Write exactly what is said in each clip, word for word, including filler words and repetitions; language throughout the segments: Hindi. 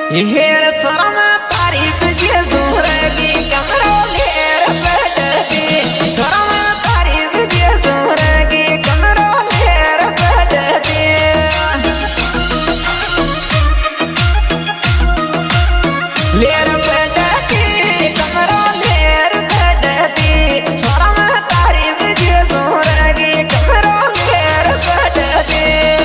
हेर शर्म तारीफ जे जोरगी कमरो लेर पड़ती शर्म तारीफ जे जोरगी कमरो लेर पड़ती लेर पड़ती कमरो लेर पड़ती शर्म तारीफ जे जोरगी कमरो लेर पड़ती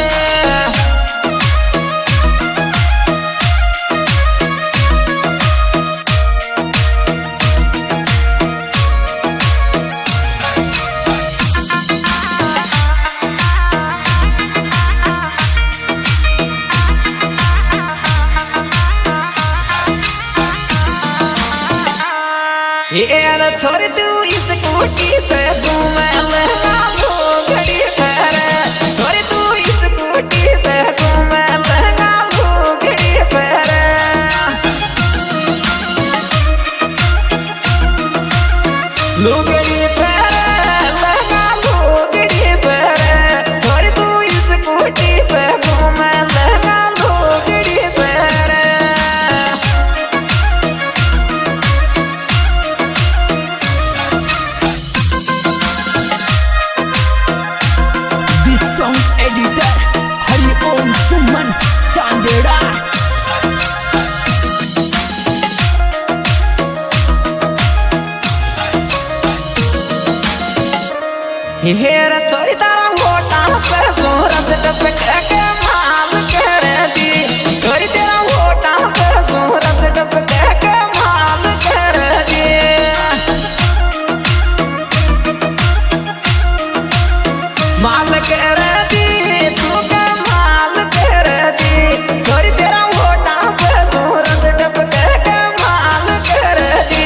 यार छोड़ तू इस कोठी पे घूम लगा लो घड़ी पर छोड़ तू इस कोठी पे घूम लगा लो घड़ी पर लो घड़ी पर लगा लो घड़ी पर छोड़ तू इस कोठी पे घूम लगा लो घड़ी पर एडिटर हरिओम सुमन सांदेड़ा हेर छोरी तारा होटा पे जोरत टपक के माल कर दी छोरी तेरा होटा पे जोरत टपक के माल कर दी माल कर दी तू का माल कर दी छोरी तेरा होटा पे जोरत टपक के माल कर दी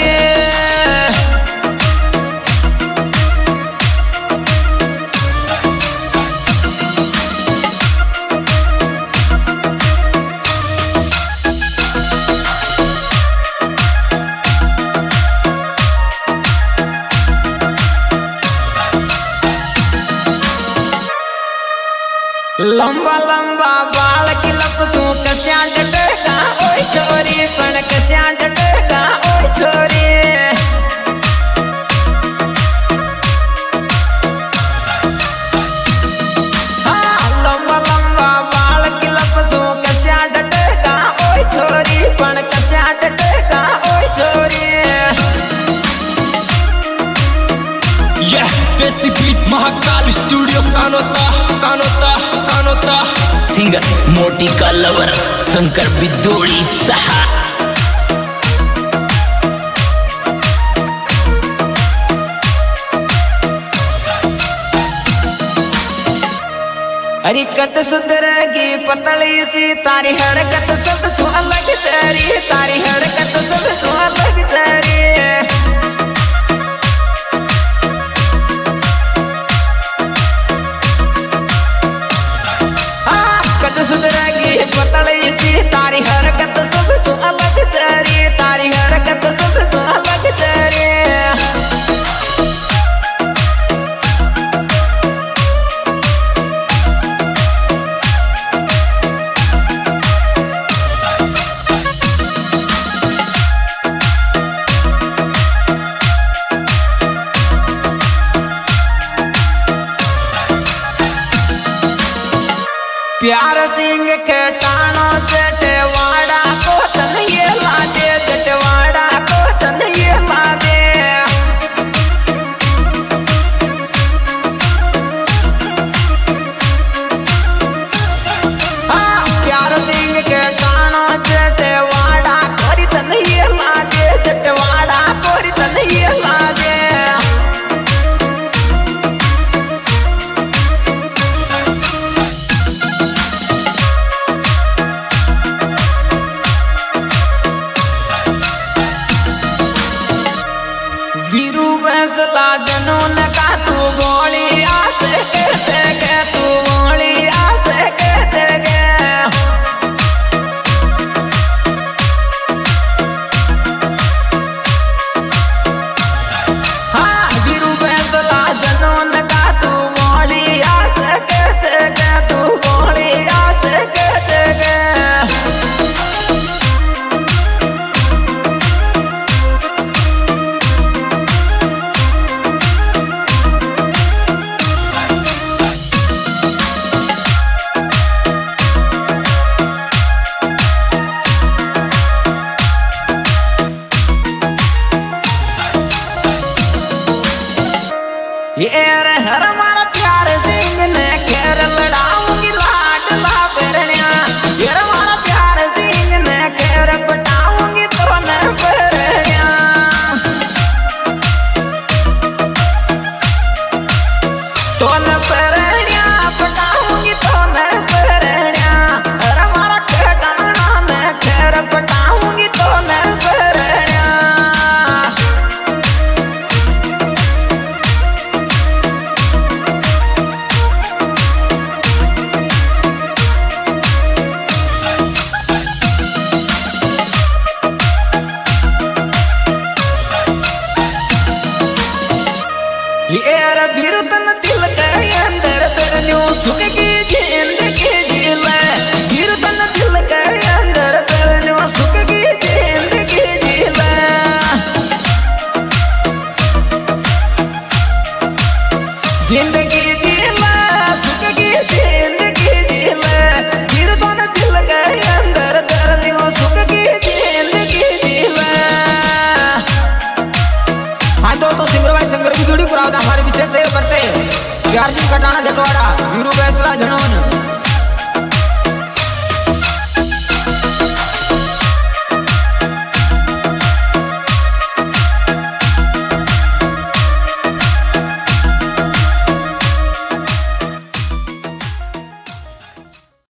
लंबा लंबा बाल किलप तू कस्या डटेगा ओए छोरी पण कस्या डटेगा ओए छोरी हाँ लंबा लंबा बाल किलप तू कस्या डटेगा ओए छोरी पण कस्या डटेगा ओए छोरी यह देसी beat Mahakal studio Kanota Kanota Kanota singer Moti का लवर शंकर बिदोड़ी सहा अरे कत सुधरेगी पतली सी तारी हरकत सब सो अलग तेरी तारी हरकत सब सो अलग तेरी सुधरेगी पतली सी तारी हरकत सब तो अलग तेरी तारी हरकत सब तो अलग तेरी प्यार सिंह के टाणो जटवाड़ा को तन ये लादे जटवाड़ा को तन ये लादे हाँ प्यार सिंह के टाणो जटवाड़ा